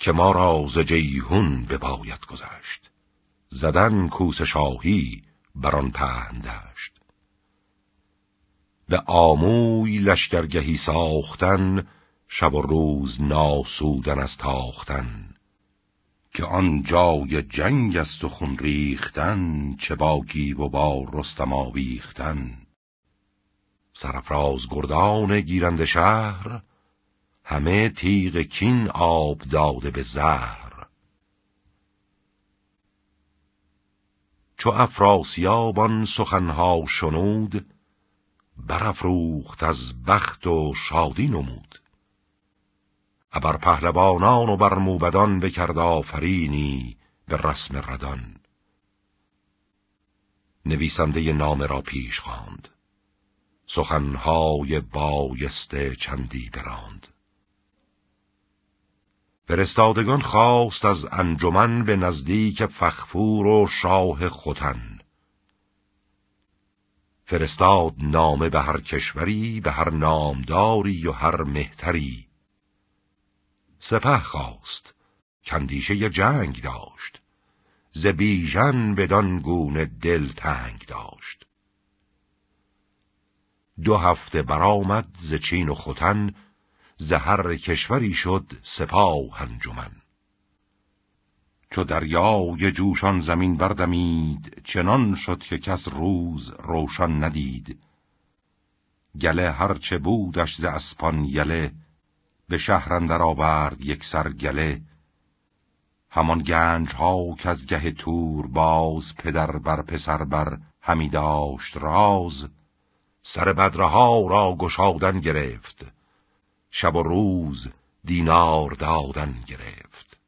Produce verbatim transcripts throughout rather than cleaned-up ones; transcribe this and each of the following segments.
که ما را ز جیحون بباید گذشت. زدن کوس شاهی بران پهن دشت. به آموی لشکرگهی ساختن، شب و روز ناسودن از تاختن. که آن جای جنگ است و خون ریختن، چه با گیو و با رستم آویختن. سرافراز گردان گیرنده شهر، همه تیغ کین آب داده به زهر. چو افراسیاب آن سخنها شنود، برافروخت از بخت و شادی نمود. ابر پهلوانان و بر موبدان بکرد آفرینی به رسم ردان. نویسنده نامه را پیش خواند، سخنهای بایسته چندی براند. فرستادگان خواست از انجمن، به نزدیک فخفور و شاه ختن. فرستاد نامه به هر کشوری، به هر نامداری و هر مهتری. سپه خواست کاندیشه جنگ داشت، ز بیژن بدان گونه دل تنگ داشت. دو هفته برآمد ز چین و ختن، ز هر کشوری شد سپاه انجمن. چو دریای جوشان زمین بردمید، چنان شد که کس روز روشن ندید. گله هرچه بودش ز اسپان یله، به شهر اندر آورد یک سر گله. همان گنج ها که از گه تور باز، پدر بر پسر بر همی داشت راز. سر بدرها را گشادن گرفت، شب و روز دینار دادن گرفت.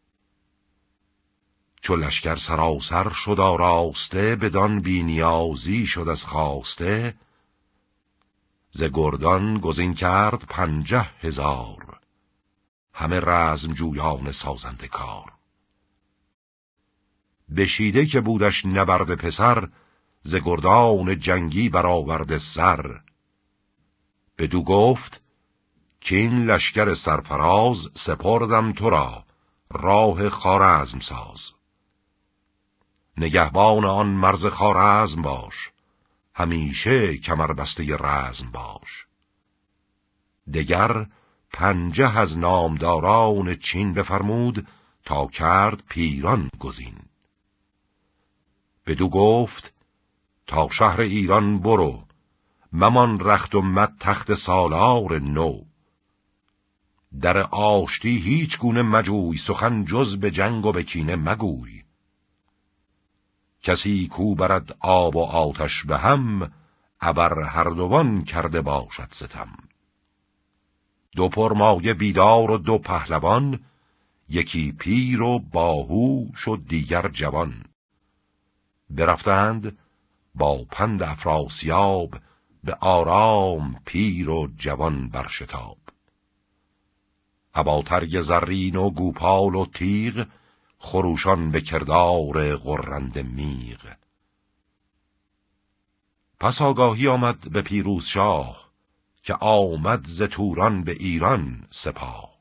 چو لشکر سراسر شد آراسته، بدان بی نیازی شد از خواسته. ز گردان گزین کرد پنجه هزار، همه رزم جویان سازنده کار. بشیده که بودش نبرد پسر، ز گردان جنگی برآورده سر. بدو گفت کین لشکر سرفراز، سپردم تو را راه خوارزم ساز. نگهبان آن مرز خوارزم باش، همیشه کمر بسته رزم باش. دگر پنجه از نامداران چین بفرمود، تا کرد پیران گزین. بدو گفت تا شهر ایران برو، ممان رخت و مد تخت سالار نو. در آشتی هیچ گونه مجوی، سخن جز به جنگ و به کینه مگوی. کسی کو برد آب و آتش به هم، ابر هر دوان کرده باشد ستم. دو پرمایه بیدار و دو پهلوان، یکی پیر و باهوش و دیگر جوان. برفتند با پند افراسیاب، به آرام پیر و جوان بر شتاب. ابا ترگ زرین و گوپال و تیغ، خروشان به کردار غرنده میغ. پس آگاهی آمد به پیروز شاه، که آمد ز توران به ایران سپاه.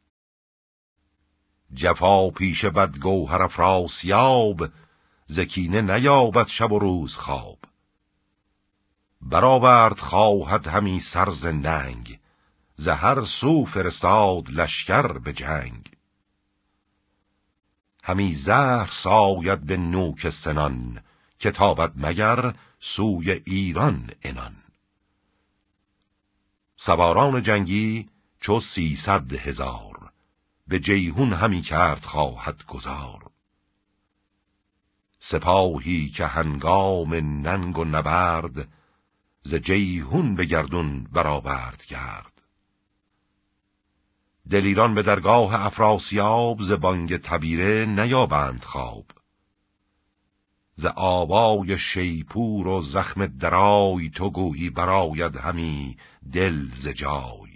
جفا پیش بدگوهر افراسیاب، ز کینه نیابد شب و روز خواب. برآورد خواهد همی سر ز ننگ، ز هر سو فرستاد لشکر به جنگ. همی زهر ساید به نوک سنان، که تابد مگر سوی ایران عنان. سواران جنگی چو سیصد هزار، به جیحون همی کرد خواهد گذار. سپاهی که هنگام ننگ و نبرد، ز جیحون به گردون برآورد گرد. دلیران به درگاه افراسیاب، ز بانگ تبیره نیابند خواب. ز آوای شیپور و زخم درای، تو گویی برآید همی دل ز جای.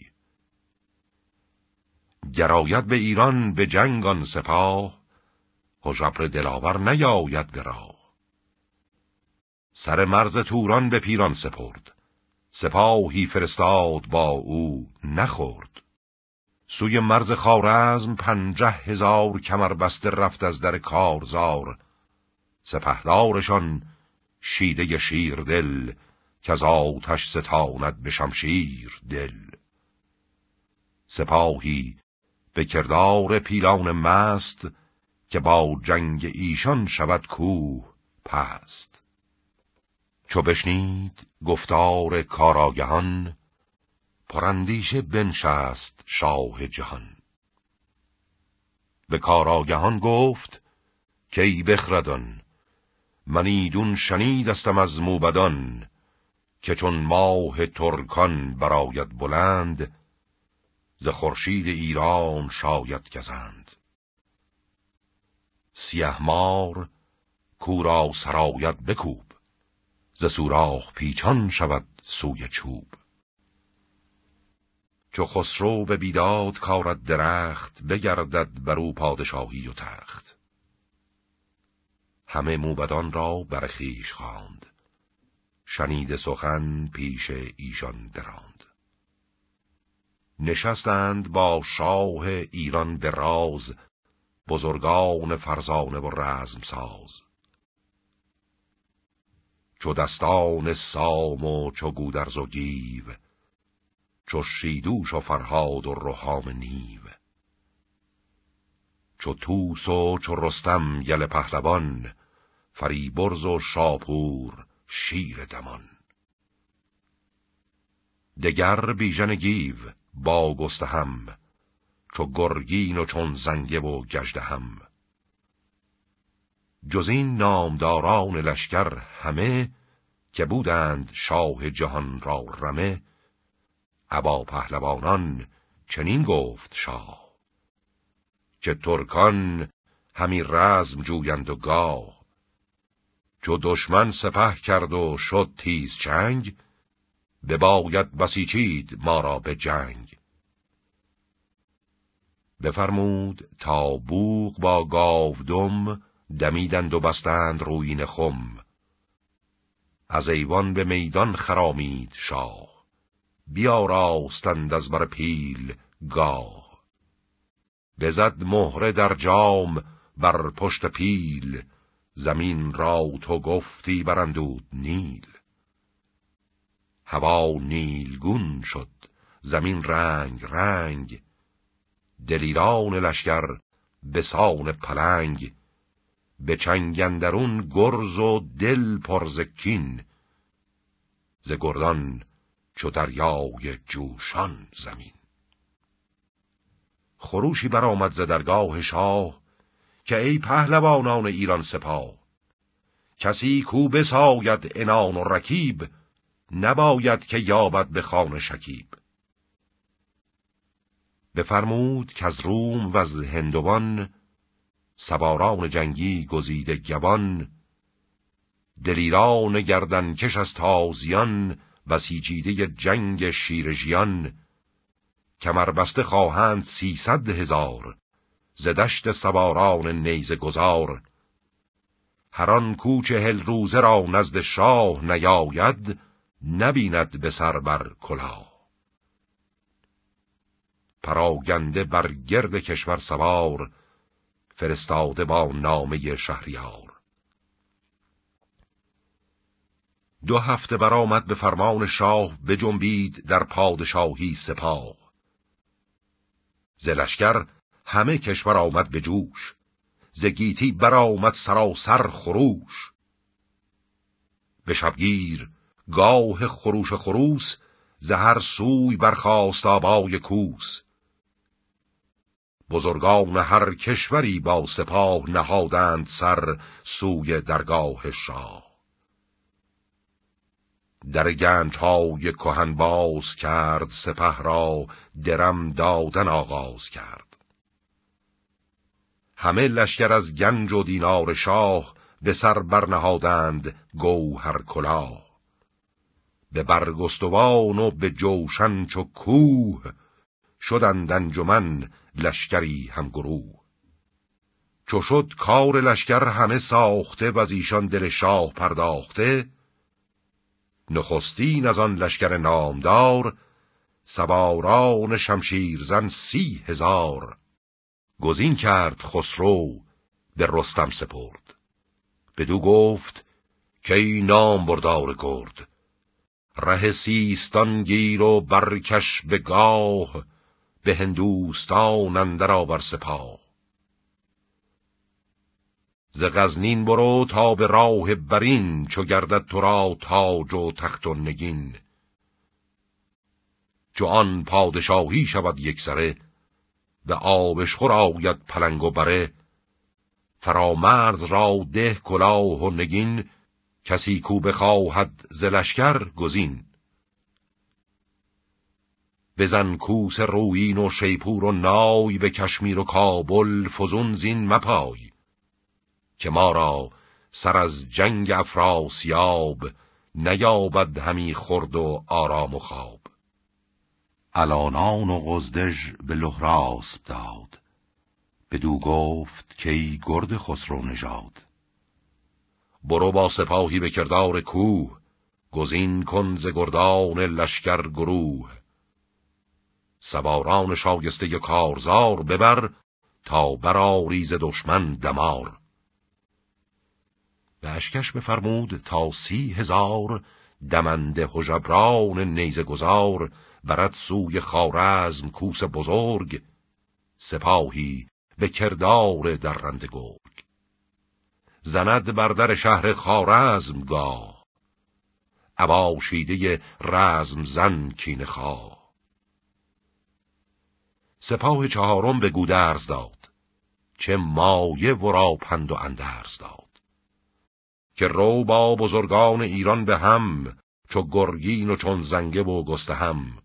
گراید به ایران به جنگ آن سپاه، هژبر دلاور نیاید به راه. سر مرز توران به پیران سپرد، سپاهی فرستاد با او نخورد. سوی مرز خوارزم پنجه هزار کمر بسته رفت از در کارزار. سپهدارشان شیده شیر دل، که از آتش ستاند به شمشیر دل. سپاهی به کردار پیلان مست، که با جنگ ایشان شود کوه پست. چو بشنید گفتار کاراگهان، پراندیشه بنشست شاه جهان. به کاراگهان گفت که ای بخردان، من ایدون شنیدستم از موبدان، که چون ماه ترکان براید بلند، ز خورشید ایران شاید گزند. سیه مار کورا سراید بکوب، ز سوراخ پیچان شود سوی چوب. چو خسرو به بیداد کارد درخت، بگردد برو پادشاهی و تخت. همه موبدان را بر خویش خواند، شنید سخن پیش ایشان براند. نشستند با شاه ایران به راز، بزرگان فرزانه و رزم ساز. چو دستان سام و چو گودرز و گیو، چو شیدوش و فرهاد و رهام نیو. چو توس و چو رستم یل پهلوان، فریبرز و شاپور شیر دمان. دگر بیژن گیو با گستهم، چو گرگین و چون زنگه و گژدهم. جز این نامداران لشکر همه، که بودند شاه جهان را رمه. ابا پهلوانان چنین گفت شاه، که ترکان همی رزم جویند و گاه. چو دشمن سپه کرد و شد تیز چنگ، بباید بسیچید ما را به جنگ. بفرمود تا بوق با گاودم، دمیدند و بستند رویین خم. از ایوان به میدان خرامید شاه، بیاراستند از بر پیل گاه. بزد مهره در جام بر پشت پیل، زمین را تو گفتی برندود نیل. هوا نیلگون شد زمین رنگ رنگ، دلیران لشکر به سان پلنگ. به چنگ اندرون گرز و دل پر ز کین، ز گردان چو دریای جوشان زمین. خروشی برآمد ز درگاه شاه، که ای پهلوانان ایران سپاه. کسی کو بساید عنان و رکیب، نباید که یابد به خان شکیب. بفرمود که از روم و از هندوان، سواران جنگی گزیده گوان. دلیران گردن کش از تازیان، بسیچیده جنگ شیر ژیان. کمربسته خواهند سیصد هزار، ز دشت سواران نیزه گذار. هر آن کو چهل روزه را نزد شاه نیاید، نبیند به سر بر کلاه. پراگنده بر گرد کشور سوار، فرستاده با نامه شهریار. دو هفته برآمد به فرمان شاه، بجنبید در پادشاهی سپاه. ز لشکر همه کشور آمد به جوش، ز گیتی برآمد سراسر خروش. به شبگیر گاه خروش خروس، ز هر سوی برخاست آبای کوس. بزرگان هر کشوری با سپاه، نهادند سر سوی درگاه شاه. در گنج‌های کهن باز کرد، سپه را درم دادن آغاز کرد. همه لشکر از گنج و دینار شاه، به سر برنهادند گوهر کلاه. به برگستوان و به جوشن چو کوه، شدند انجمن لشکری هم گروه. چو شد کار لشکر همه ساخته، و از ایشان دل شاه پرداخته. نخستین از آن لشکر نامدار، سواران شمشیرزن سی هزار. گزین کرد خسرو به رستم سپرد، بدو گفت که ای نام بردار گرد. ره سیستان گیر و برکش به گاه، به هندوستان اندر آور سپاه. ز غزنین برو تا به راه برین، چو گردد تو را تاج و تخت و نگین. چو آن پادشاهی شود یکسره، به آبشخور آید پلنگ و بره. فرامرز را ده کلاه و نگین، کسی کو بخواهد ز لشکر گزین. بزن کوس رویین و شیپور و نای، به کشمیر و کابل فزون زین مپای. که ما را سر از جنگ افراسیاب، نیابد همی خورد و آرام و خواب. الانان و قزدژ به لهراسپ داد، بدو گفت که ای گرد خسرو نژاد. برو با سپاهی به کردار کوه، گزین کن ز گردان لشکر گروه. سواران شایسته کارزار ببر، تا برآری ز دشمن دمار. به اشکش بفرمود تا سی هزار، دمنده هژبران نیزه گذار. برد سوی خوارزم کوس بزرگ، سپاهی به کردار درنده گرگ. زند بر در شهر خوارزم گاه، ابا شیده رزم زن کینه خواه. سپاه چهارم به گودرز داد، چه مایه ورا پند و اندرز داد. که رو با بزرگان ایران به هم، چو گرگین و چون زنگه و گستهم.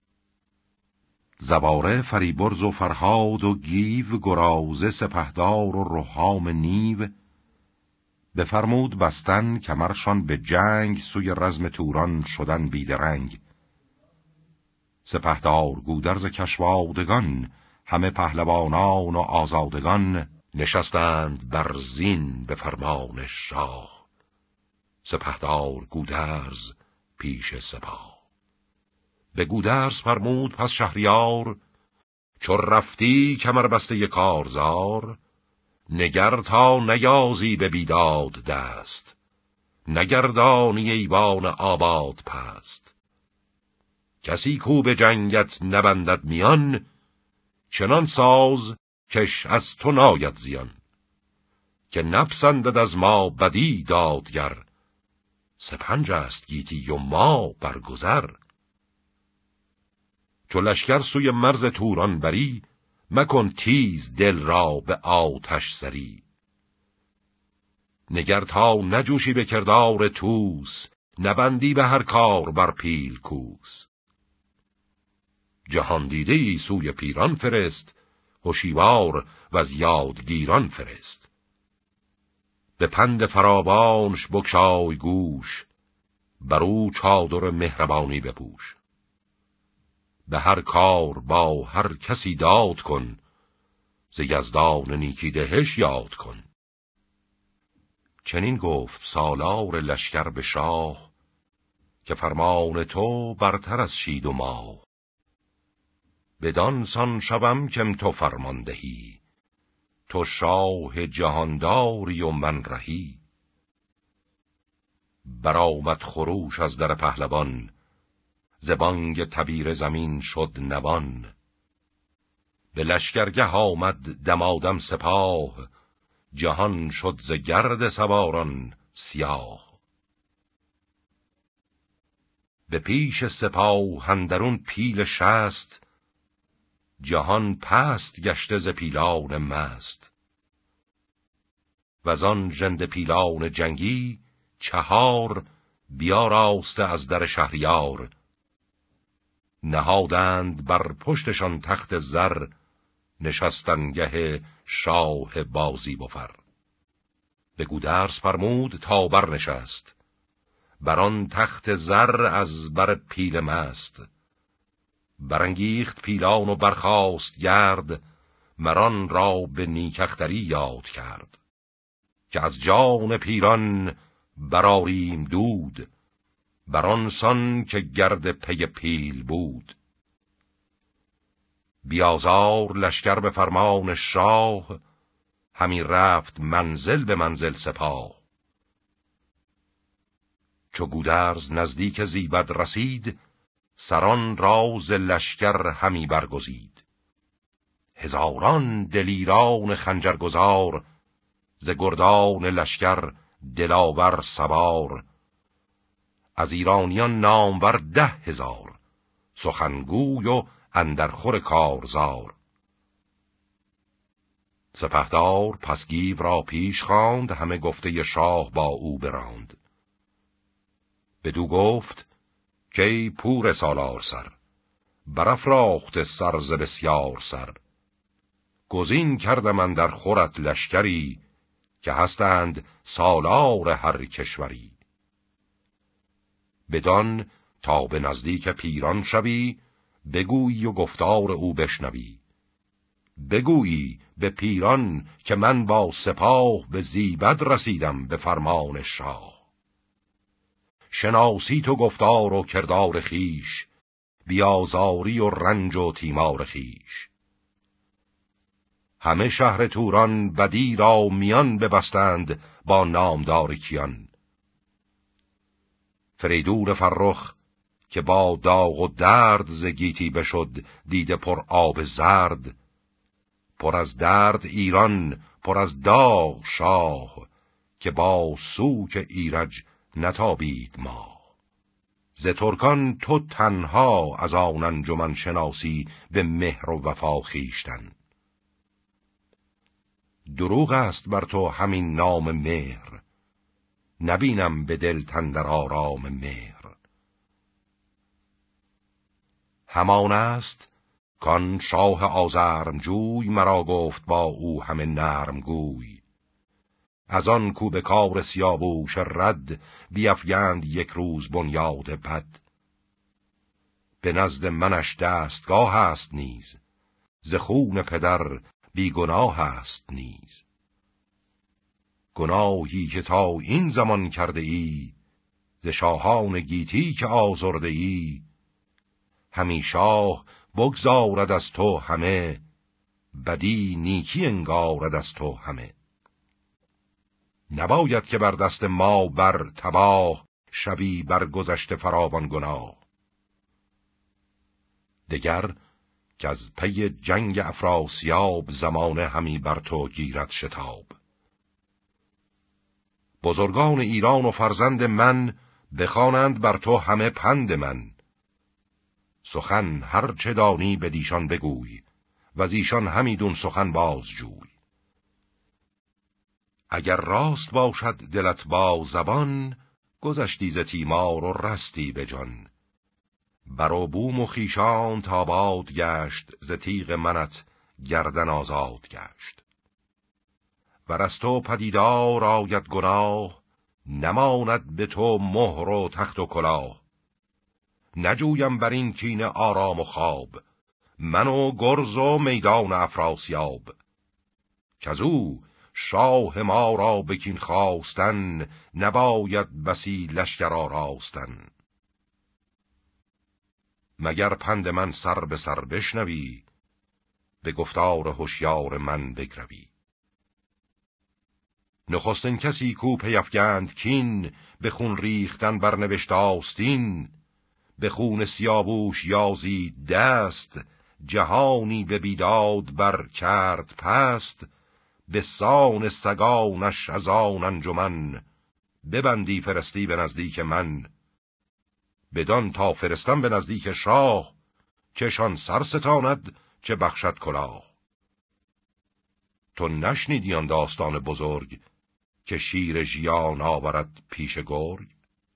زواره فریبرز و فرهاد و گیو، گرازه سپهدار و رهام نیو. بفرمود بستن کمرشان به جنگ، سوی رزم توران شدن بیدرنگ. سپهدار گودرز کشوادگان، همه پهلوانان و آزادگان. نشستند بر زین به فرمان شاه، سپهدار گودرز پیش سپاه. به گودرز فرمود پس شهریار، چو رفتی کمر بسته کارزار. نگر تا نیازی به بیداد دست، نگردانی ایوان آباد پست. کسی کو به جنگت نبندد میان، چنان ساز کش از تو ناید زیان. که نپسندد از ما بدی دادگر، سپنج است گیتی و ما برگذر. چو لشکر سوی مرز توران بری، مکن تیز دل را به آتش سری. نگر تا نجوشی به کردار توس، نبندی به هر کار بر پیل کوس. جهان دیده ای سوی پیران فرست، هوشیوار و از یادگیران فرست. به پند فراوانش بگشای گوش، برو چادر مهربانی بپوش. به هر کار با هر کسی داد کن، ز یزدان نیکی دهش یاد کن. چنین گفت سالار لشکر به شاه، که فرمان تو برتر از شید و ماه. بدان سان شوم کم تو فرمان دهی، تو شاه جهانداری و من رهی. برآمد خروش از در پهلوان، ز بانگ تبیر زمین شد نوان. به لشکرگه آمد دمادم سپاه، جهان شد ز گرد سواران سیاه. به پیش سپاه اندرون پیل شست، جهان پست گشته ز پیلان مست. وزان ژنده پیلان جنگی چهار، بیاراسته از در شهریار. نهادند بر پشتشان تخت زر، نشستنگه شاه بازی بفر. به گودرز فرمود تا بر نشست، بران تخت زر از بر پیل مست. برانگیخت پیلان و برخاست گرد، مران را به نیکختری یاد کرد. که از جان پیران براریم دود، بران سان که گرد پی پیل بود. بیازار لشکر به فرمان شاه، همی رفت منزل به منزل سپاه. چو گودرز نزدیک زیبد رسید، سران راز لشکر همی برگزید. هزاران دلیران خنجرگزار، ز گردان لشکر دلاور سوار. از ایرانیان نامور ده هزار، سخنگوی و اندرخور کارزار. سپهدار پس گیو را پیش خواند، همه گفته شاه با او براند. بدو گفت که پور سالار سر، برافراخته سر ز بسیار سر. گزین کردم اندر خورت لشکری، که هستند سالار هر کشوری. بدان تا به نزدیک پیران شوی، بگویی و گفتار او بشنوی. بگویی به پیران که من با سپاه، به زیبد رسیدم به فرمان شاه. شناسی تو گفتار و کردار خیش، بیازاری و رنج و تیمار خیش. همه شهر توران بدی را میان ببستند با نامدار کیان. فریدون فرخ که با داغ و درد ز گیتی بشد، دیده پر آب زرد. پر از درد ایران، پر از داغ شاه، که با سوک ایرج نتابید ما. ز ترکان تو تنها از آن انجمن شناسی، به مهر و وفا خویشتن. دروغ است بر تو همین نام مهر، نبینم به دل تندر آرام مهر. همان است کان شاه آزرم جوی، مرا گفت با او همه نرم گوی. از آن کو به کار سیاووش رد، بیفگند یک روز بنیاد بد. به نزد منش دستگاه است نیز، ز خون پدر بی گناه است نیز. گناهی که تا این زمان کرده ای، ز شاهان گیتی که آزرده ای. همی شاه بگذارد از تو همه، بدی نیکی انگارد از تو همه. نباید که بر دست ما بر تباه، شبی بر گذشته فراوان گناه. دگر که از پی جنگ افراسیاب، زمانه همی بر تو گیرد شتاب. بزرگان ایران و فرزند من، بخوانند بر تو همه پند من. سخن هر چه دانی بدیشان بگوی، و از ایشان همیدون سخن بازجوی. اگر راست باشد دلت با زبان، گذشتی ز تیمار و رستی به جان. بر بوم و خویشان تاباد گشت، ز تیغ منت گردن آزاد گشت. ور از تو پدیدار آید گناه، نماند به تو مهر و تخت و کلاه. نجویم بر این کینه آرام و خواب، من و گرز و میدان افراسیاب. کزو شاه ما را بکین خواستن، نباید بسی لشکر آراستن. مگر پند من سر به سر بشنوی، به گفتار هوشیار من بگروی. نخستین کسی کو پیفگند کین، به خون ریختن برنوشت آستین. به خون سیاووش یازید دست، جهانی به بیداد بر کرد پست. به سان سگانش از آن انجمن، ببندی فرستی به نزدیک من. بدان تا فرستم به نزدیک شاه، چشان سر ستاند چه بخشد کلاه. تو نشنیدی آن داستان بزرگ، که شیر ژیان آورد پیش گرگ.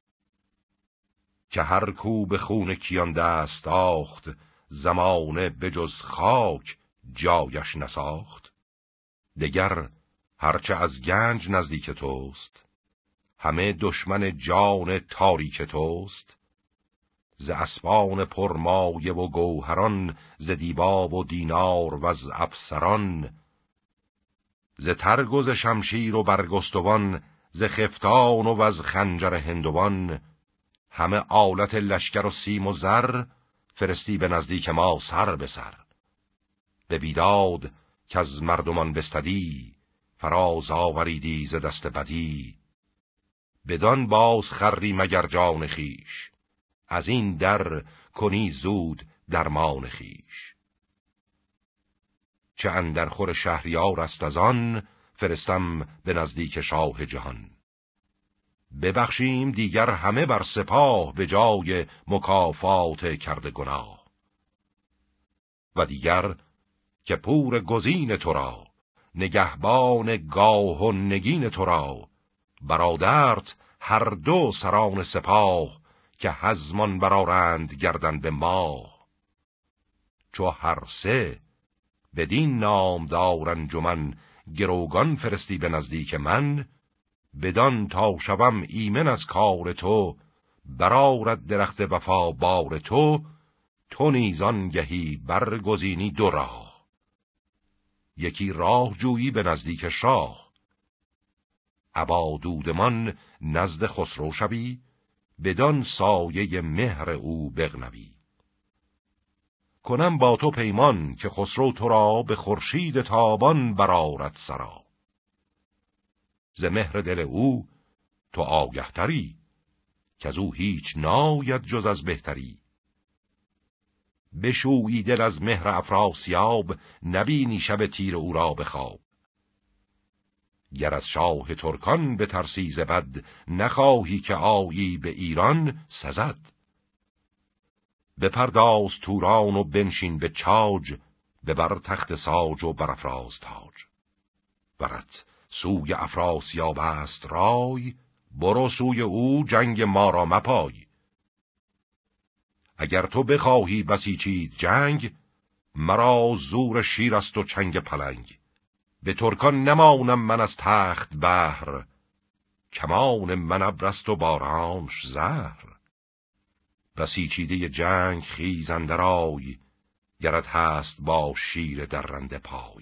که هر کو به خون کیان دست آخت، زمانه بجز خاک جایش نساخت. دگر هرچه از گنج نزدیک توست، همه دشمن جان تاریک توست. ز اسپان پرمایه و گوهران، ز دیبا و دینار و از افسران. ز ترگ و ز شمشیر و برگستوان، ز خفتان و از خنجر هندوان. همه آلت لشکر و سیم و زر، فرستی به نزدیک ما سر به سر. به بیداد که از مردمان بستدی، فراز آوریدی ز دست بدی. بدان باز خری مگر جان خیش، از این در کنی زود درمان خیش. چه اندر خور شهریار است از آن، فرستم به نزدیک شاه جهان. ببخشیم دیگر همه بر سپاه، به جای مکافات کرده گناه. و دیگر که پور گزین تو را، نگهبان گاه و نگین تو را، برادرت هر دو سران سپاه، که هزمان برارند گردن به ماه. چو هر سه بدین نامدار انجمن، گروگان فرستی به نزدیک من. بدان تا شوم ایمن از کار تو، برآرد درخت وفا بار تو. تو نیز آنگهی برگزینی دو راه، یکی راه جویی به نزدیک شاه. ابا دودمان نزد خسرو شوی، بدان سایه مهر او بغنوی. کنم با تو پیمان که خسرو تو را، به خورشید تابان برآرد سرا. ز مهر دل او تو آگه تری، که از او هیچ ناید جز از بهتری. بشویی دل از مهر افراسیاب، نبینی شب تیر او را به خواب. گر از شاه ترکان به ترسی ز بد، نخواهی که آیی به ایران سزد. بپرداز توران و بنشین به چاج، ببر تخت ساج و برافراز تاج. ورت سوی افراسیاب است رای، برو سوی او جنگ ما را مپای. اگر تو بخواهی بسیچید جنگ، مرا زور شیر است و چنگ پلنگ. به ترکان نمانم من از تخت بهر، کمان من ابر است و بارانش زهر. بسیچیده جنگ خیز اندر آی، گرت هست با شیر درنده پای.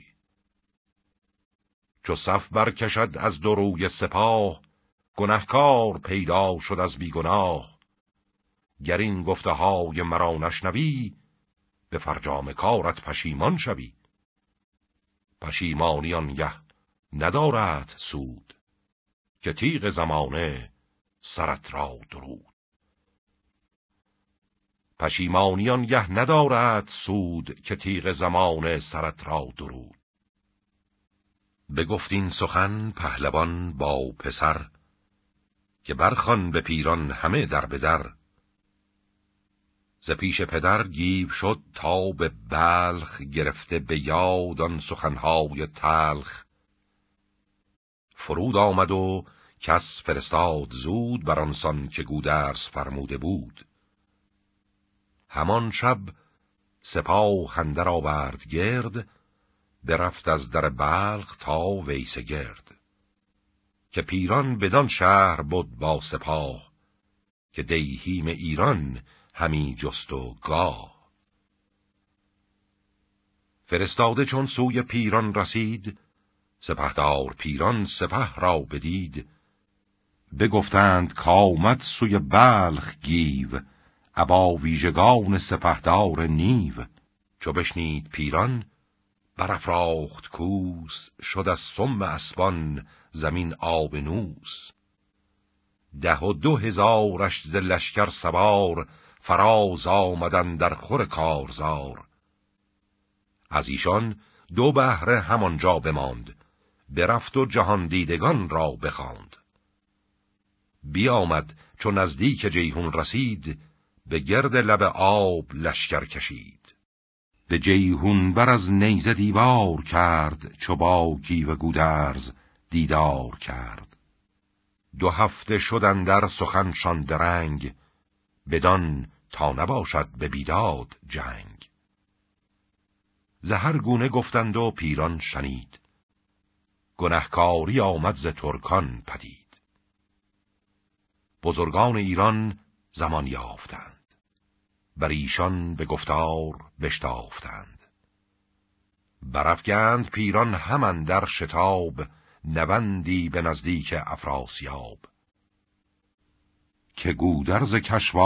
چو صف برکشد از دو روی سپاه، گنهکار پیدا شد از بیگناه. گر این گفته های مرا نشنوی، به فرجام کارت پشیمان شوی. پشیمانی آنگه ندارد سود، که تیغ زمانه سرت را درود. پشیمانی آنگه ندارد سود، که تیغ زمانه سرت را درود. بگفت این سخن پهلوان با پسر، که برخوان به پیران همه در به در. ز پیش پدر گیو شد تا به بلخ، گرفته به یاد آن سخنهای تلخ. فرود آمد و کس فرستاد زود، بر آنسان که گودرز فرموده بود. همان شب سپاه اندر آورد گرد، برفت از در بلخ تا ویسه گرد. که پیران بدان شهر بود با سپاه، که دیهیم ایران همی جست و گاه. فرستاده چون سوی پیران رسید، سپهدار پیران سپه را بدید. بگفتند کآمد سوی بلخ گیو، ابا ویژگان سپهدار نیو. چو بشنید پیران برافراخت کوس، شد از سم اسبان زمین آبنوس. ده و دو هزارش ز لشکر سوار، فراز آمدن در خور کارزار. از ایشان دو بهره همانجا بماند، برفت و جهان دیدگان را بخواند. بیامد چو نزدیک جیهون رسید، به گرد لب آب لشکر کشید. به جیهون بر از نیزه دیوار کرد، چو با گیو گودرز دیدار کرد. دو هفته شدن در سخنشان درنگ، بدان تا نباشد به بیداد جنگ. ز هر گونه گفتند و پیران شنید، گنهکاری آمد ز ترکان پدید. بزرگان ایران زمان یافتند، بر ایشان به گفتار بشتافتند. برافگند پیران هم اندر شتاب، نوندی به نزدیک افراسیاب. که گودرز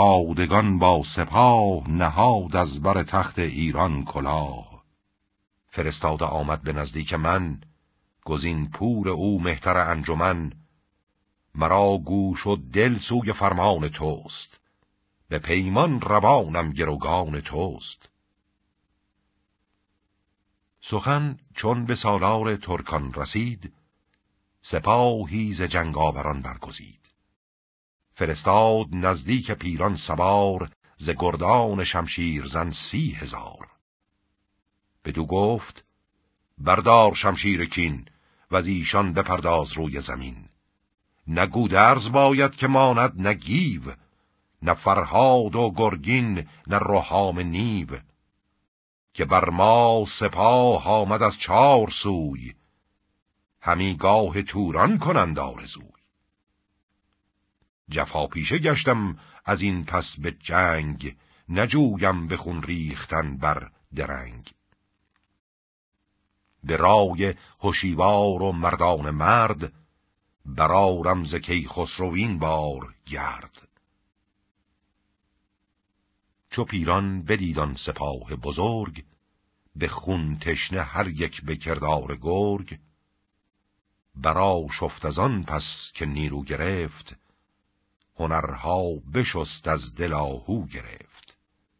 کشوادگان با سپاه، نهاد از بر تخت ایران کلاه. فرستاده آمد به نزدیک من، گزین پور او مهتر انجمن. مرا گوش و دل سوی فرمان توست، به پیمان روانم گروگان توست. سخن چون به سالار ترکان رسید، سپاهی ز جنگاوران برگزید. فرستاد نزدیک پیران سوار، ز گردان شمشیرزن سی هزار. بدو گفت بردار شمشیر کین، وز ایشان بپرداز روی زمین. نه گودرز باید که ماند نه گیو، نه فرهاد و گرگین نه رهام نیو. که بر ما سپاه آمد از چار سوی، همی گاه توران کنند آرزوی. جفا پیشه گشتم از این پس به جنگ، نجویم به خون ریختن بر درنگ. به رای هوشیوار و مردان مرد، برارم ز کیخسرو این بار گرد. چو پیران بدیدان سپاه بزرگ، به خون تشنه هر یک به کردار گرگ. برا شفت از آن پس که نیرو گرفت، هنرها بشست از دل آهو گرفت.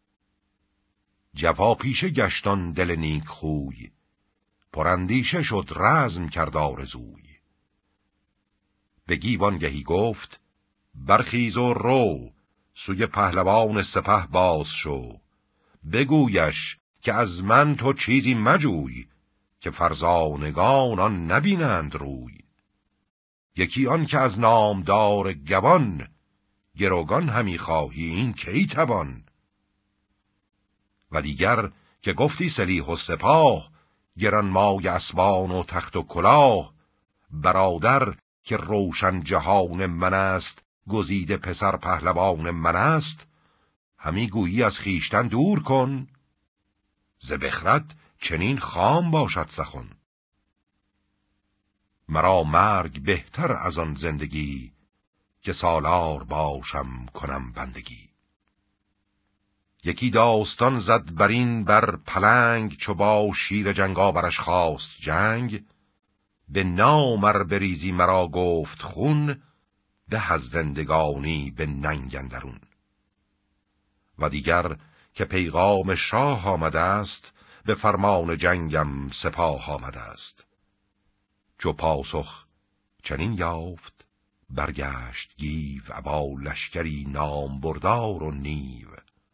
جفا پیشه گشتان دل نیک خوی، پراندیشه شد رزم کرد آرزوی. به گیوانگهی گفت برخیز و رو، سوی پهلوان سپه باز شو. بگویش که از من تو چیزی مجوی، که فرزانگان آن نبینند روی. یکی آن که از نامدار گوان، گروگان همی خواهی این کی توان. و دیگر که گفتی سلیح و سپاه، گرانمای اسبان و تخت و کلاه. برادر که روشن جهان من است، گزیده پسر پهلوان من است. همی گویی از خیشتن دور کن، ز بخرد چنین خام باشد سخن. مرا مرگ بهتر از آن زندگی، که سالار باشم کنم بندگی. یکی داستان زد برین بر پلنگ، چو با شیر جنگاورش خواست جنگ. به نامر بریزی مرا گفت خون، به از زندگانی به ننگ اندرون. و دیگر که پیغام شاه آمده است، به فرمان جنگم سپاه آمده است. چو پاسخ چنین یافت، برگشت گیو ابا لشکری نام بردار و نیو.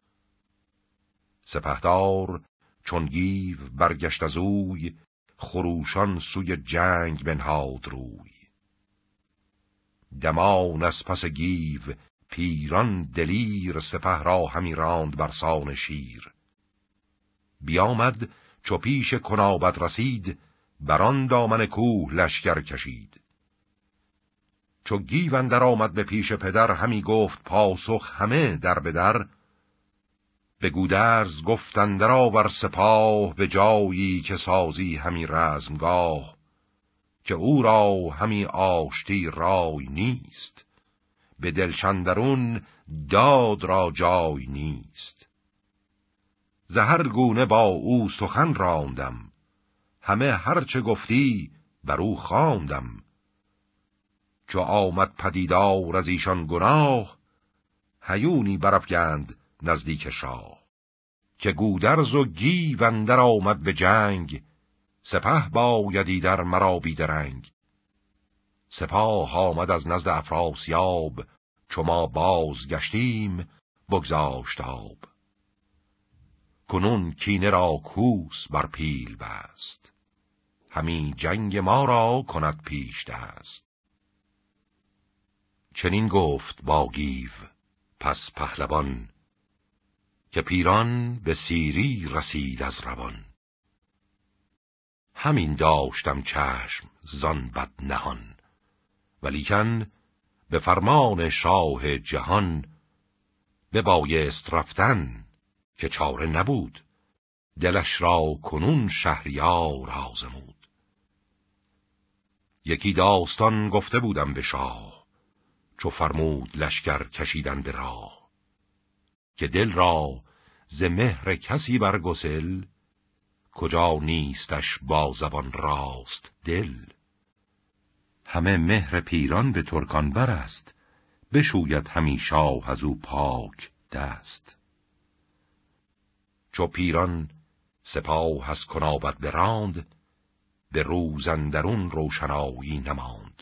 سپهدار چون گیو برگشت از اوی، خروشان سوی جنگ بنهاد روی. دمان از پس گیو پیران دلیر، سپه را همی راند برسان شیر. بیامد چو پیش کنابت رسید، بران دامن کوه لشکر کشید. چو گیو اندر آمد به پیش پدر، همی گفت پاسخ همه در بدر. به گودرز گفت اندر آور سپاه، به جایی که سازی همی رزمگاه. که او را همی آشتی رای نیست، به دلشندرون داد را جای نیست. ز هر گونه با او سخن راندم، همه هرچه گفتی بر او خواندم. چو آمد پدیدار از ایشان گناه، هیونی برافگند نزدیک شاه. که گودرز و گیو اندر آمد به جنگ، سپه بایدی در مرا بیدرنگ. سپاه آمد از نزد افراسیاب، چو ما باز گشتیم بگذاشت آب. کنون کینه را کوس بر پیل بست، همی جنگ ما را کند پیش دست. چنین گفت با گیو پس پهلوان، که پیران به سیری رسید از روان. همین داشتم چشم زان بد نهان، ولیکن به فرمان شاه جهان. ببایست رفتن که چاره نبود، دلش را کنون شهریار آزمود. یکی داستان گفته بودم به شاه، چو فرمود لشکر کشیدن به راه. که دل را ز مهر کسی برگسل، کجا نیستش با زبان راست دل. همه مهر پیران به ترکان بر است، بشوید همی شاه از او پاک دست. چو پیران سپاه از کنابت براند، به روز اندرون روشنایی نماند.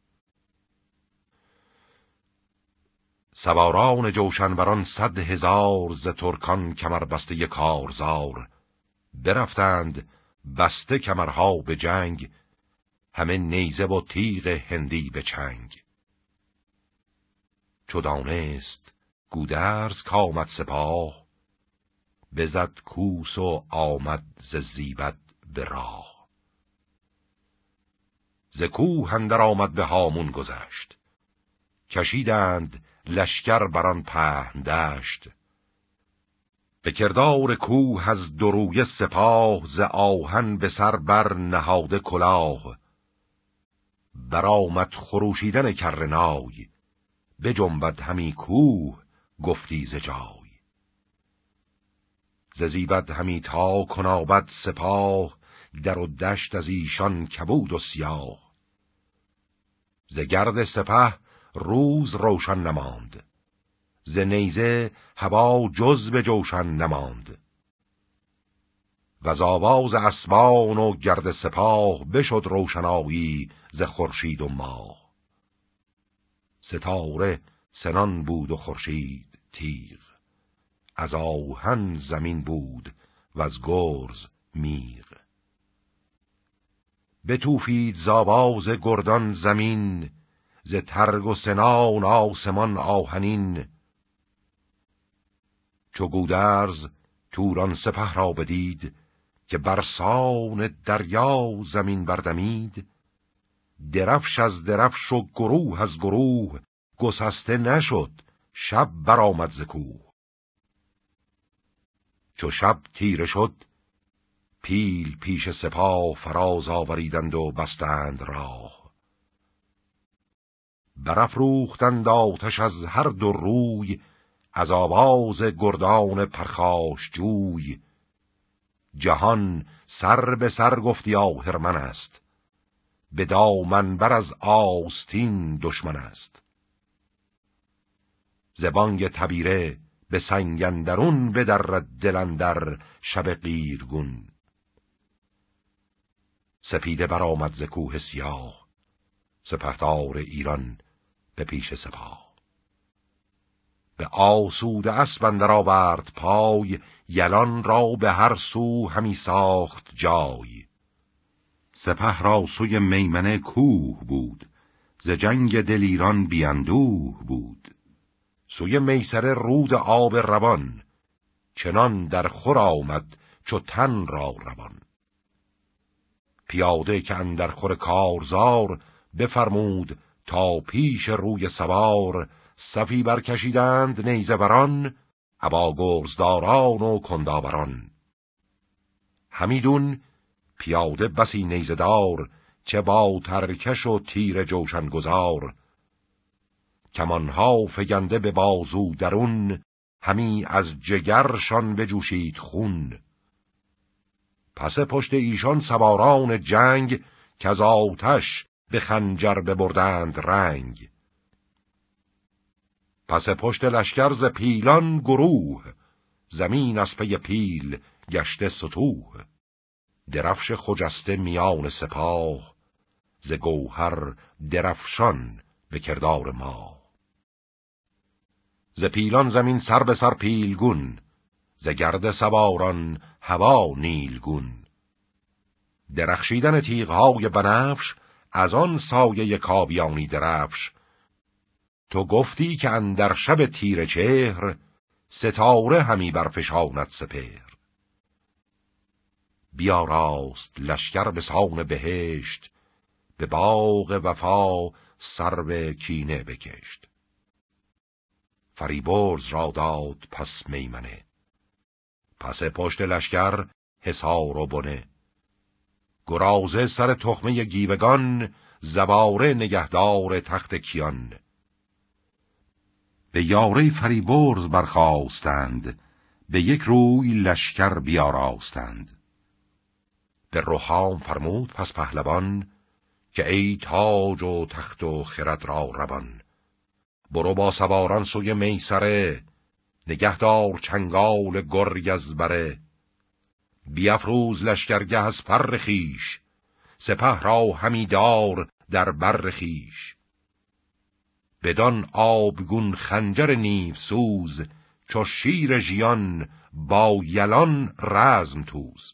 سواران جوشنوران صد هزار، ز ترکان کمر بسته یک کارزار. برفتند بسته کمرها به جنگ، همه نیزه و تیغ هندی به چنگ. چو دانست گودرز کآمد سپاه، بزد کوس و آمد ز زیبد به راه. ز کوه اندر آمد به هامون گذشت، کشیدند لشکر بران پهن دشت. به کردار کوه از دروی سپاه، ز آهن به سر بر نهاده کلاه. برآمد خروشیدن کرنای، بجنبد همی کوه گفتی ز جای. ز زیبد همی تا کنابد سپاه، در و دشت از ایشان کبود و سیاه. ز گرد سپه روز روشن نماند، ز نیزه هوا جز به جوشن نماند. وز آواز اسبان و گرد سپاه، بشد روشنایی ز خورشید و ماه. ستاره سنان بود و خورشید تیغ، از آهن زمین بود وز گرز میغ. بتوفید ز آواز گردان زمین، ز ترگ و سنان آسمان آهنین. چو گودرز توران سپه را بدید، که برسان دریا زمین بردمید. درفش از درفش و گروه از گروه، گسسته نشد شب برآمد ز کوه. چو شب تیره شد پیل پیش سپاه، فراز آوریدند و بستند راه. برافروختند آتش از هر دو روی، از آواز گردان پرخاش جوی. جهان سر به سر گفتی آهرمن است، به دامن بر از آستین دشمن است. ز بانگ تبیره به سنگ اندرون، بدرد دل اندر شب قیرگون. سپیده برآمد ز کوه سیاه، سپهدار ایران به پیش سپاه. به آسوده اسب اندر آورد پای، یلان را به هر سو همی ساخت جای. سپه را سوی میمنه کوه بود، ز جنگ دلیران بی اندوه بود. سوی میسره رود آب روان، چنان در خور آمد چو تن را روان. پیاده که اندر خور کارزار، بفرمود تا پیش روی سوار. صفی برکشیدند نیزه بران، ابا گرزداران و کنداوران. همیدون پیاده بسی نیزه دار، چه با ترکش و تیر جوشن گذار. کمانها فگنده به بازو درون، همی از جگرشان بجوشید خون. پس پشت ایشان سواران جنگ، که از آتش به خنجر ببردند رنگ. پس پشت لشکر ز پیلان گروه، زمین از پی پیل گشته ستوه. درفش خجسته میان سپاه، ز گوهر درفشان به کردار ما. ز پیلان زمین سر به سر پیلگون، ز گرد سواران هوا نیلگون. درخشیدن تیغهای بنفش، از آن سایه کاویانی درفش. تو گفتی که اندر شب تیره چهر، ستاره همی برفشاند سپهر. بیاراست لشکر به سان بهشت، به باغ وفا سرو کینه بکشت. فریبرز را داد پس میمنه، پس پشت لشکر حصار و بنه. گرازه سر تخمه گیوگان، زواره نگهدار تخت کیان. به یاره فریبرز برخاستند، به یک روی لشکر بیاراستند. به روحام فرمود پس پهلوان که ای تاج و تخت و خرد را روان، برو با سواران سوی میسره، نگهدار چنگال گرگ از بره. بیفروز لشکرگه از فر خویش، سپه را همی دار در بر خویش. بدان آبگون خنجر نیو سوز، چو شیر ژیان با یلان رزم توز.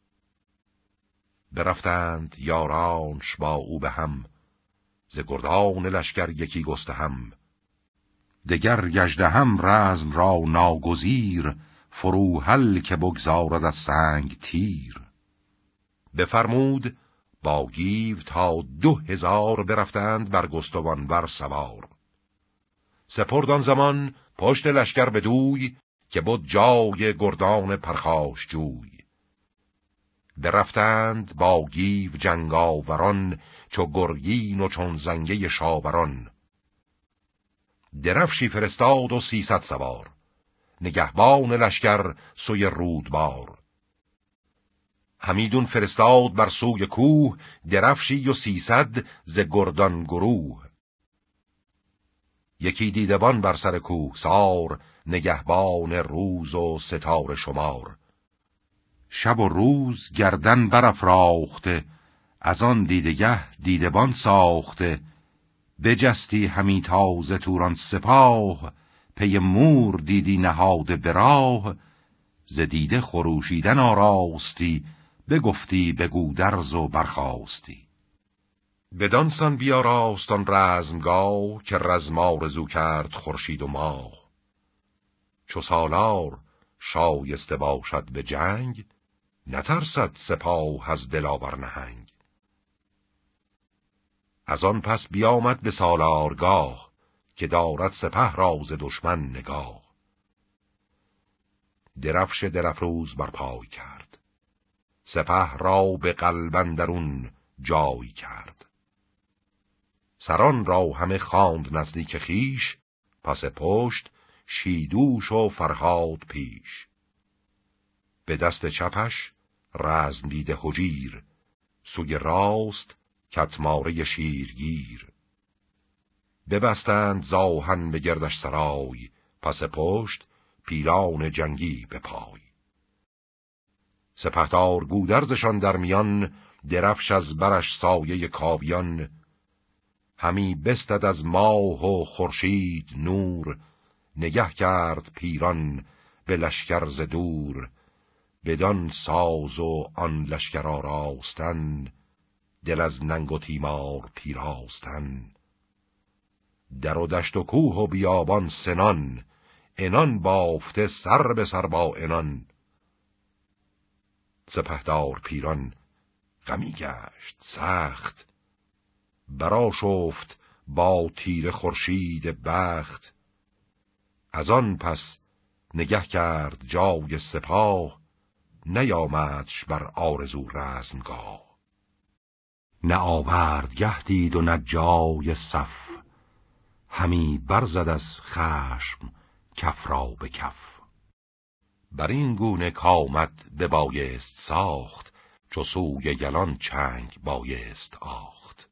برفتند یارانش با او به هم، ز گردان لشکر یکی گستهم. دگر گژدهم رزم را ناگزیر، فروهل که بگذارد از سنگ تیر. بفرمود با گیو تا دو هزار، برفتند بر گستوان بر سوار. سپرد آن زمان پشت لشکر بدوی، که بود جای گردان پرخاش جوی. برفتند با گیو جنگاوران، چو گرگین و چون زنگه شاوران. درفشی فرستاد و سیصد سوار، نگهبان لشکر سوی رودبار. همیدون فرستاد بر سوی کوه، درفشی و سیصد ز گردان گروه. یکی دیدبان بر سر کوه سار، نگهبان روز و ستاره شمار. شب و روز گردن برافراخته، از آن دیدگه دیدبان ساخته. بجستی همی تازه توران سپاه، پی مور دیدی نهاده به راه. ز دیده خروشیدن آراستی، بگفتی بگو درز و برخاستی. بدانسان بیاراست آن رزمگاه، که رزم آرزو کرد خورشید و ماه. چو سالار شایسته باشد به جنگ، نترسد سپاه از دلاور نهنگ. از آن پس بیامد به سالارگاه، که دارد سپه را ز دشمن نگاه. درفش درفروز بر پای کرد، سپه را به قلب اندرون جای کرد. سران را همه خواند نزدیک خویش، پس پشت شیدوش و فرهاد پیش. به دست چپش رزم دیده هجیر، سوی راست کتماره شیرگیر. ببستند زاهن به گردش سرای، پس پشت پیلان جنگی به پای. سپهدار گودرزشان در میان، درفش از برش سایه کاویان. همی بستد از ماه و خورشید نور، نگه کرد پیران به لشکر ز دور. بدان ساز و آن لشکر آراستن، دل از ننگ و تیمار پیراستن. در و دشت و کوه و بیابان سنان، انان بافته سر به سر با انان. سپهدار پیران غمی گشت سخت، برآشفت با تیر خورشید بخت. از آن پس نگه کرد جای سپاه، نیامدش بر آرزو رزمگاه. نه آورد گه دید و نه جای صف، همی برزد از خشم کف را به کف. بر این گونه کامد ببایست ساخت، چو سوی یلان چنگ بایست آخت.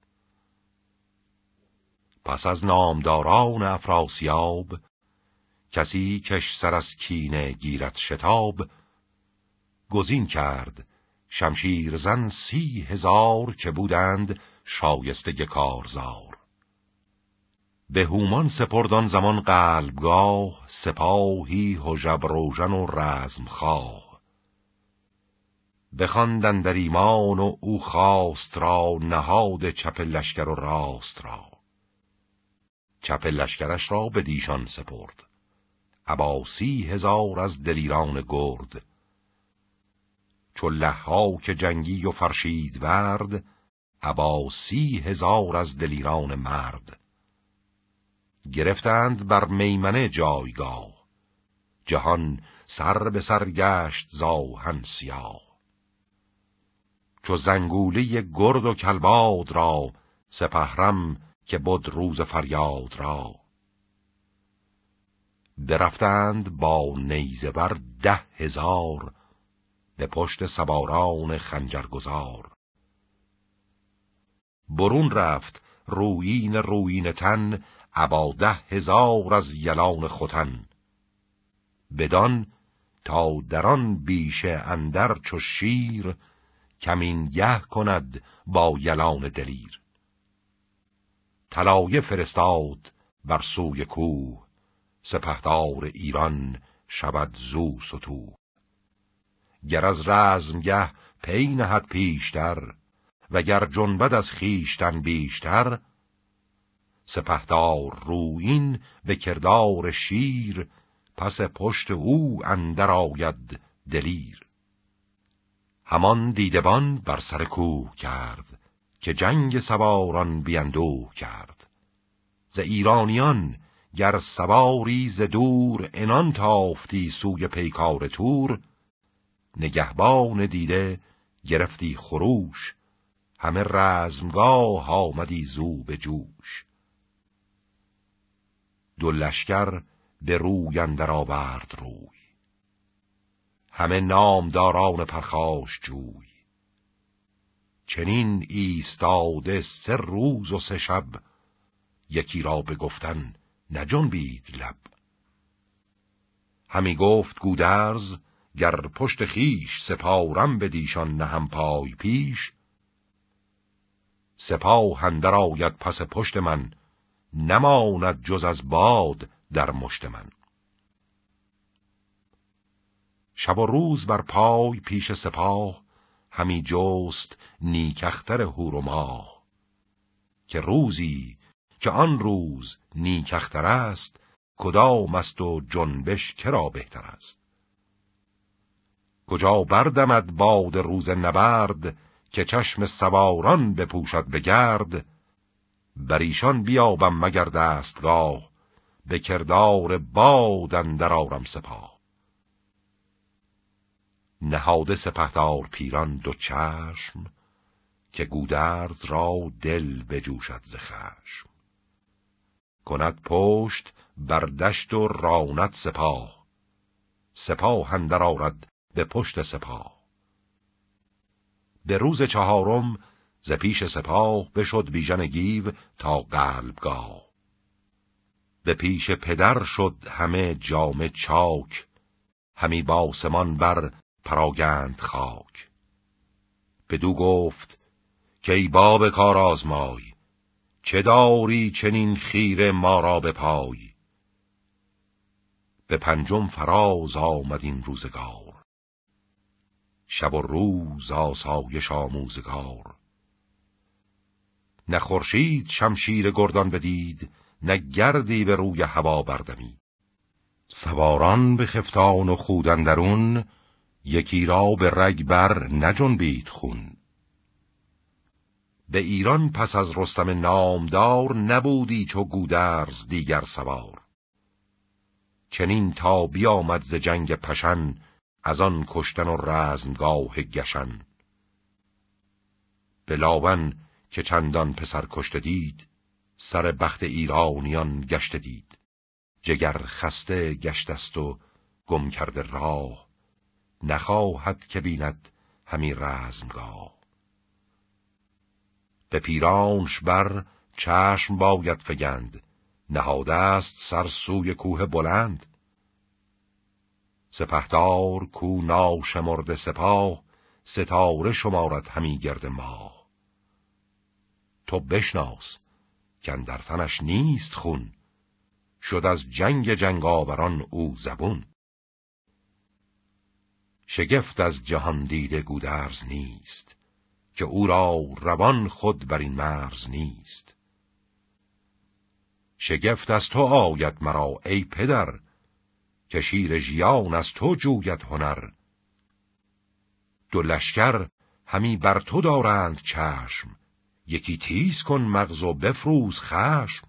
پس از نامداران افراسیاب، کسی کش سر از کینه گیرد شتاب. گزین کرد شمشیر زن سی هزار، که بودند شایسته کارزار. به هومان سپردان زمان قلبگاه، سپاهی هژبر روژن و رزمخواه. بخواندند در ایمان و او خواست را، نهاد چپ لشکر و راست را. چپ لشکرش را به دیشان سپرد، ابا سی هزار از دلیران گرد. چو لحاک جنگی و فرشید ورد، ابا سی هزار از دلیران مرد. گرفتند بر میمنه جایگاه، جهان سر به سر گشت زاهن سیاه. چو زنگوله گرد و کلباد را، سپهرم که بود روز فریاد را. برفتند با نیزه بر ده هزار، به پشت سواران خنجرگزار. برون رفت رویین رویین تن، ابا ده هزار از یلان ختن. بدان تا دران بیشه اندر چو شیر، کمین گه کند با یلان دلیر. طلایه فرستاد بر سوی کوه، سپهدار ایران شود زو ستوه. گر از رزمگه پی نهد پیشتر، وگر جنبد از خویشتن بیشتر. سپهدار رویین به کردار شیر، پس پشت او اندر آید دلیر. همان دیدبان بر سر کوه کرد، که جنگ سواران بیندوه کرد. ز ایرانیان گر سواری ز دور، انان تافتی سوی پیکار تور. نگهبان دیده گرفتی خروش، همه رزمگاه آمدی زو به جوش. دو لشکر به روی اندر آورد روی، همه نامداران پرخاش جوی. چنین ایستاده سه روز و سه شب، یکی را به گفتن نجنبید لب. همی گفت گودرز گر پشت خیش، سپارم بدیشان نهم پای پیش. سپاه اندر آید پس پشت من، نماند جز از باد در مشت من. شب و روز بر پای پیش سپاه، همی جست نیکختر هور و ماه. که روزی که آن روز نیکختر است، کدام است و جنبش کرا بهتر است. کجا بردمد باد روز نبرد، که چشم سواران بپوشد به گرد. بر ایشان بیابم مگر دستگاه، به کردار باد اندر آرم سپاه. نهاده سپهدار پیران دو چشم، که گودرز را دل بجوشد ز خشم. کند پشت بر دشت و راند سپاه، سپاه اندر آرد به پشت سپاه. به روز چهارم ز پیش سپاه، بشد بیژن گیو تا قلبگاه. به پیش پدر شد همه جامه چاک، همی باسمان بر پراگند خاک. بدو گفت که ای باب کار آزمای، چه داری چنین خیره ما را به پای. به پنجم فراز آمد این روزگار، شب و روز آسایش آموزگار. نه خورشید شمشیر گردان بدید، نه گردی به روی هوا بردمید. سواران به خفتان و خود اندرون، یکی را به رگ بر نجنبید خون. به ایران پس از رستم نامدار، نبودی چو گودرز دیگر سوار. چنین تا بیامد ز جنگ پشن، از آن کشتن و رزمگاه گشن. به لاون که چندان پسر کشته دید، سر بخت ایرانیان گشته دید. جگر خسته گشتست و گم کرده راه، نخواهد که بیند همی رزمگاه. به پیرانش بر چشم باید فگند، نهاده است سر سوی کوه بلند. سپهدار کو ناشمرده سپاه، ستاره شمارد همی گرد ماه. تو بشناس کاندر تنش نیست خون، شد از جنگ جنگاوران او زبون. شگفت از جهان دیده گودرز نیست، که او را روان خود بر این مرز نیست. شگفت از تو آید مرا ای پدر، که شیر ژیان از تو جوید هنر. دو لشکر همی بر تو دارند چشم، یکی تیز کن مغز و بفروز خشم.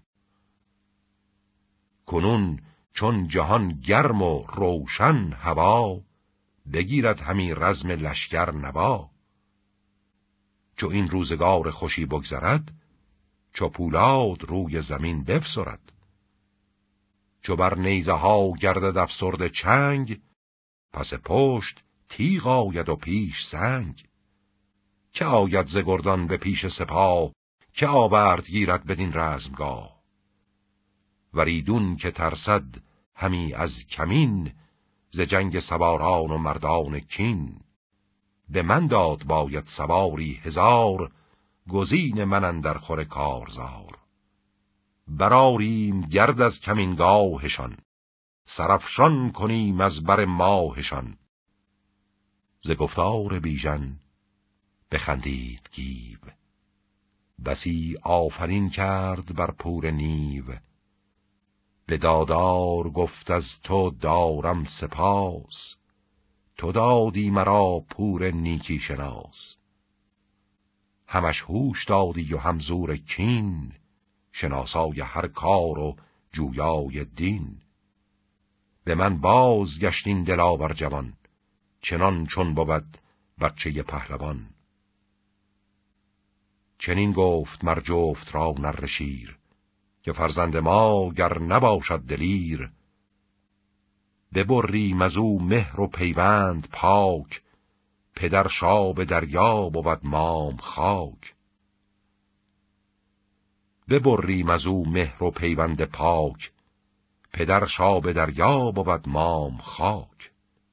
کنون چون جهان گرم و روشن هوا، بگیرد همی رزم لشکر نوا. چو این روزگار خوشی بگذرد، چو پولاد روی زمین بفسرد. چو بر نیزه ها گردد افسرده چنگ، پس پشت تیغ آید و پیش سنگ. که آید ز گردان به پیش سپاه، که آورد گیرد بدین رزمگاه. وریدون که ترسد همی از کمین، ز جنگ سواران و مردان کین. به من داد باید سواری هزار، گزین من اندر خور کارزار. براریم گرد از کمینگاهشان، سرافشان کنیم از بر ماهشان. ز گفتار بیژن بخندید گیو، بسی آفرین کرد بر پور نیو. به دادار گفت از تو دارم سپاس، تو دادی مرا پور نیکی شناس. همش هوش دادی و هم زور کین، شناسای هر کار و جویای دین. به من باز گشتین دلاور جوان، چنان چون بود بچه پهلوان. چنین گفت مر جفت را نره شیر، که فرزند ما گر نباشد دلیر. ببریم از او مهر و پیوند پاک، پدر شاب دریا بود مام خاک. ببریم از او مهر و پیوند پاک، پدر شاب دریا بود مام خاک.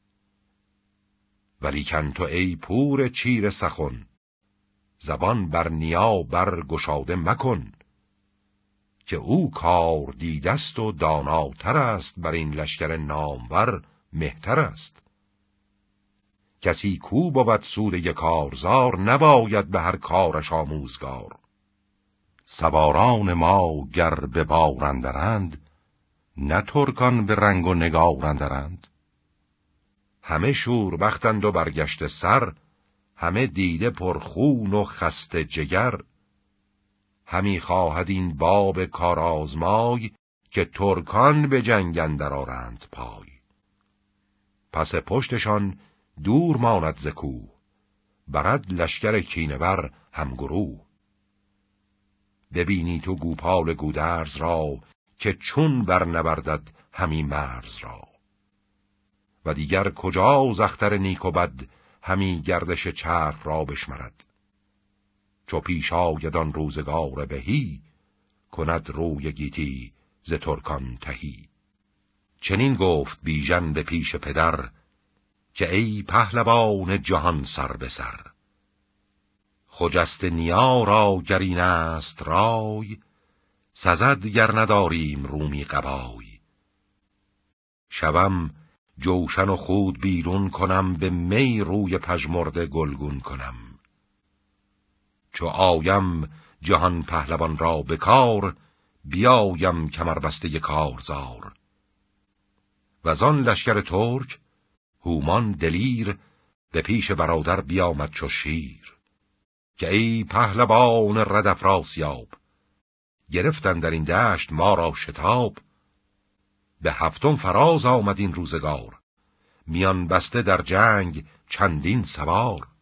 ولیکن تو ای پور چیر سخن، زبان بر نیا بر گشاده مکن. که او کار دیدست و داناتر است، بر این لشکر نامور مهتر است. کسی کو بود سوده کارزار، نباید به هر کارش آموزگار. سواران ما گر به بارندرند، نه ترکان به رنگ و نگارندرند. همه شور بختند و برگشت سر، همه دیده پرخون و خسته جگر. همی خواهد این باب کارآزمای، که ترکان به جنگ اندر آرند پای. پس پشتشان دور ماند ز کوه، برد لشکر کینه‌ور همگروه. ببینی تو گوپال گودرز را، که چون بر نبردد همی مرز را. و دیگر کجا زختر نیک و بد، همی گردش چرخ را بشمرد. چو پیش آید آن روزگار بهی، کند روی گیتی ز ترکان تهی. چنین گفت بیژن به پیش پدر، که ای پهلوان جهان سر به سر. خجست نیا را گر این است رای، سزد گر نداریم رومی قبای. شبم جوشن و خود بیرون کنم، به می روی پژمرده گلگون کنم. چو آیم جهان پهلوان را به کار، بیایم کمربسته کارزار. وزان لشکر ترک هومان دلیر، به پیش برادر بیامد چو شیر. که ای پهلوان رد افراسیاب، گرفتن در این دشت ما را شتاب. به هفتم فراز آمد این روزگار، میان بسته در جنگ چندین سوار.